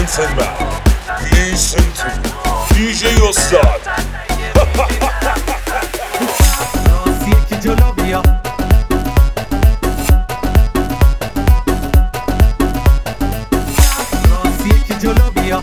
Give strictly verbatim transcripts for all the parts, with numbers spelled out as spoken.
gentlemen, listen to دی جی استاد. راسیه که جلو بیا، راسیه که جلو بیا،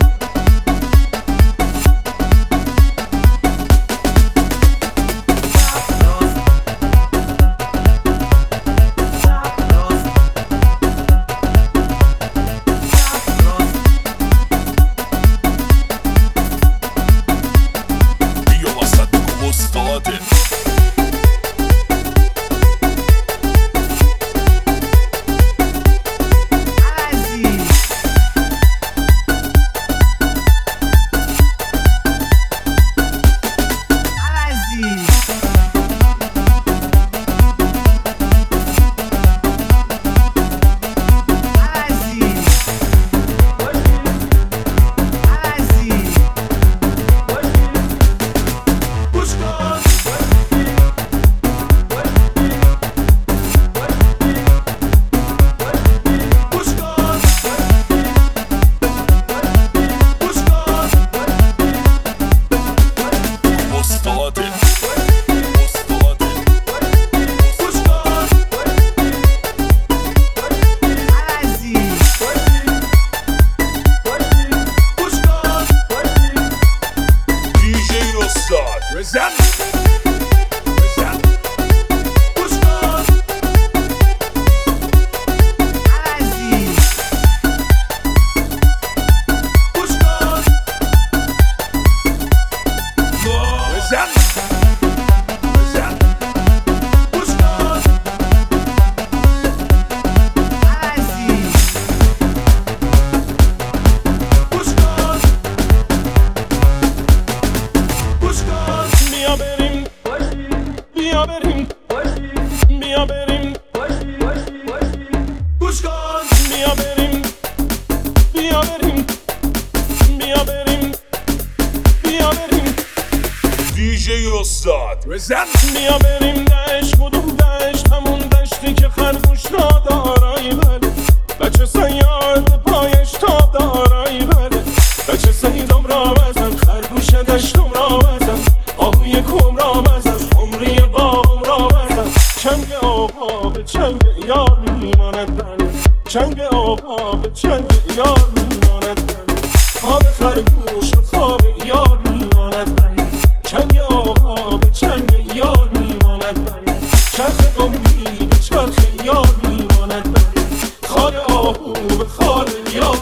دی جی استاد. بیا بریم دشت، کدوم دشت؟ همون دشتی که خرگوش ندارایی بده، بچه سیاد پایش تا دارایی بده، بچه سیدم را بزن، خرگوش دشتم را بزن، آهوی کم را بزن، عمری باغم را بزن، چنگ آقا به چنگ یار میماند بنه، چنگ آقا به چنگ یار میماند بنه، خواب خرگوش و خواب یار میماند بنه، چنگ آقا به چنگ یار میماند بنه، چرخ گمی به چرخ یار میماند بنه، خال آهو به خال یار.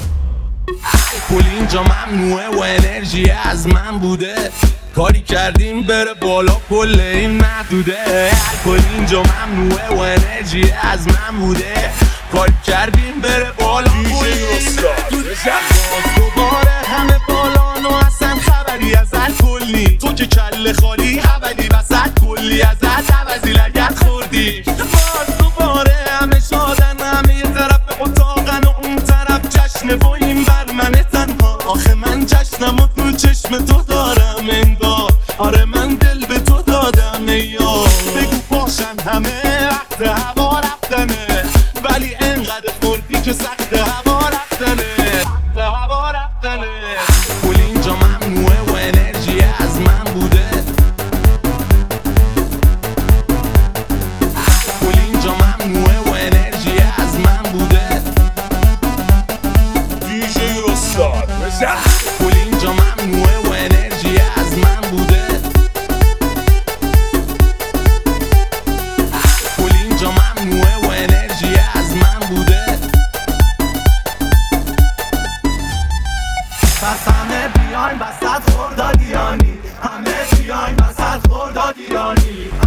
کل اینجا ممنوعه و انرژی از من بوده، کاری کردیم بره بالا کل این محدوده. کل اینجا ممنوعه و انرژی از من بوده، کاری کردیم بره بالا کل این محدوده. باز دوباره همه بالان و اصلا خبری از الکلی، تو که کل خالی اولی وسط کلی ازت عوضی لگت خوردی. باز دوباره همه شادن، همه یه طرف اتاقن و اون طرف جشنه و این بر من تنها. آخه من جشنم و تو چشم تو دارم انگار، آره من دل به تو دادم ایار. بگو باشن همه وقت هوا رفتنه، ولی انقدر خوردی که سخت هوا رفتنه، هوا رفتنه. کل اینجا ممنوعه و انرژی از من بوده، کل اینجا ممنوعه و انرژی از من بوده. دی جی استاد. کل اینجا ممنوعه و انرژی از من بوده، کل اینجا ممنوعه و انرژی از من بوده. پس همه بیاین وسط خوردادیانی، همه بیاین وسط خوردادیانی،